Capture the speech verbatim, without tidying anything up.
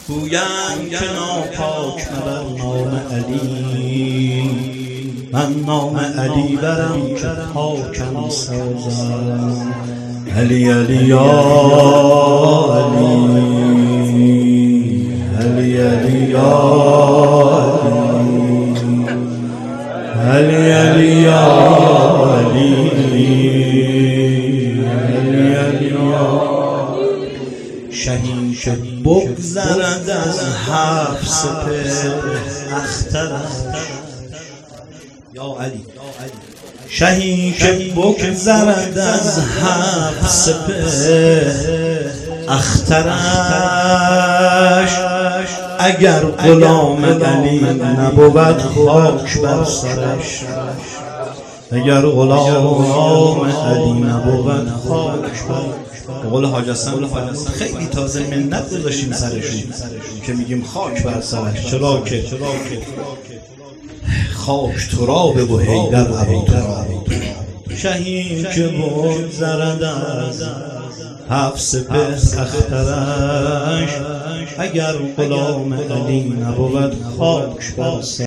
گویم که ناپاک مبر نام علی، من نام علی برم که پاکم سازم. علی علی یا علی، علی علی یا علی، علی علی یا علی، علی علی یا شهی که بگذرد از هفت سپهر اخترش. یا علی شهی که بگذرد از هفت سپهر اخترش، اگر غلام علی نبود خاک بر سرش. اگر غلام علی نبود خاک بر قول حاج حسن خیلی تازه منت گذاشتیم سرشون که میگیم خاک بر سرش. چرا که خاک ترابه و حیدر ابو تراب. شهی که بگذرد از هفت سپهر اخترش، اگر غلام علی نبود خاک بر سرش.